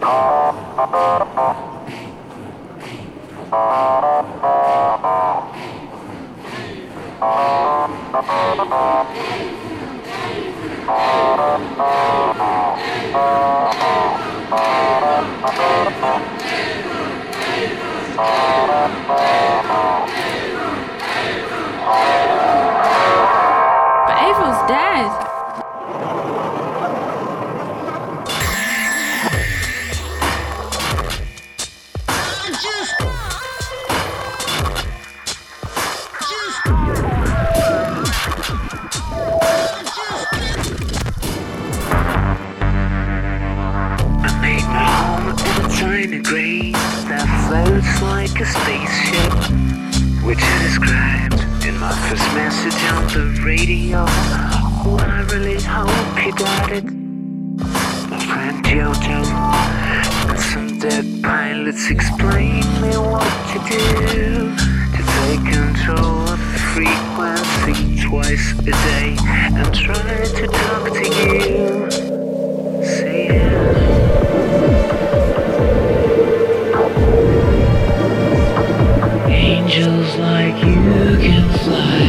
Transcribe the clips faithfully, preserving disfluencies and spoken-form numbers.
But April's dead. Tiny grave that floats like a spaceship, which I described in my first message on the radio. Oh, I really hope you got it. My friend Jojo and some dead pilots explain me what to do to take control of the frequency twice a day and try to talk to you. See ya. Angels like you can fly.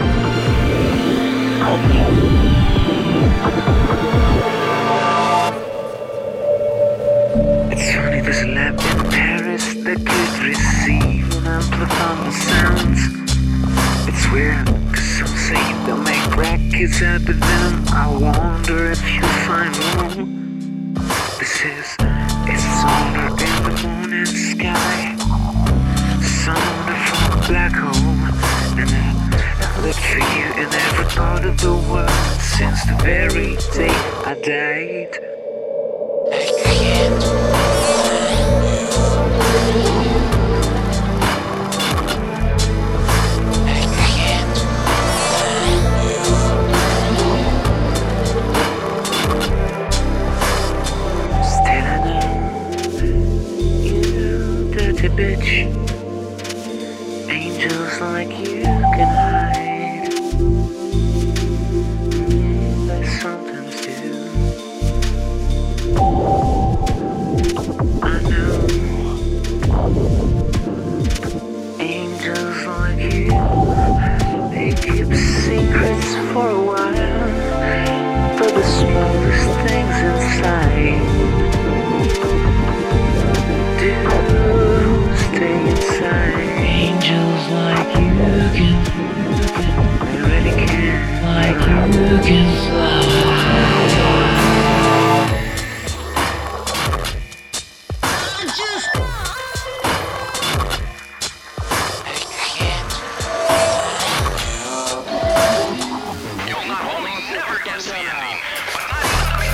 It's funny, there's a lab in Paris that could receive and amplify the sounds. It's weird, cause some say they'll make records out of them. I wonder if you'll find one. This is, it's sonar in the morning sky. Sonar from a black hole, and I lived for you in every part of the world since the very day I died. I can't. I can't. Still I know you dirty bitch. Angels like you can hide. Mm, they sometimes do. I know. Angels like you, they keep secrets for a while, but the smallest things inside do stay inside. Angels like you can, they really can, like you can fly. You'll not only never guess the ending, but not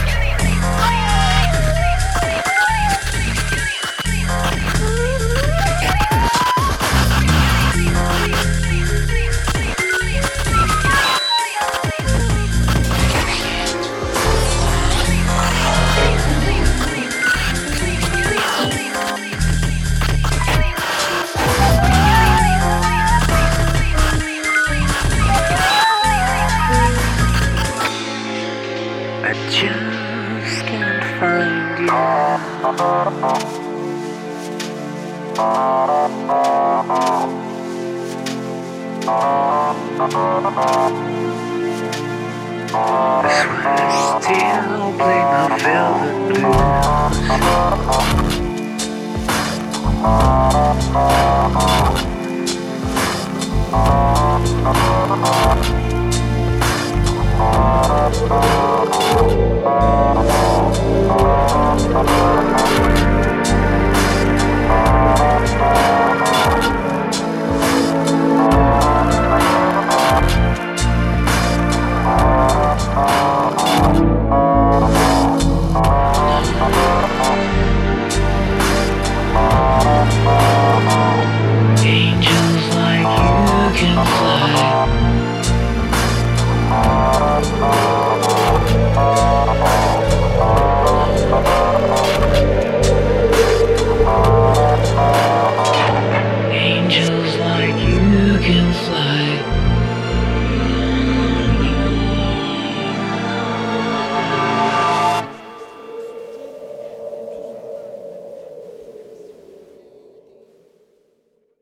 I just can't find you. That's why I still play my velvet blues.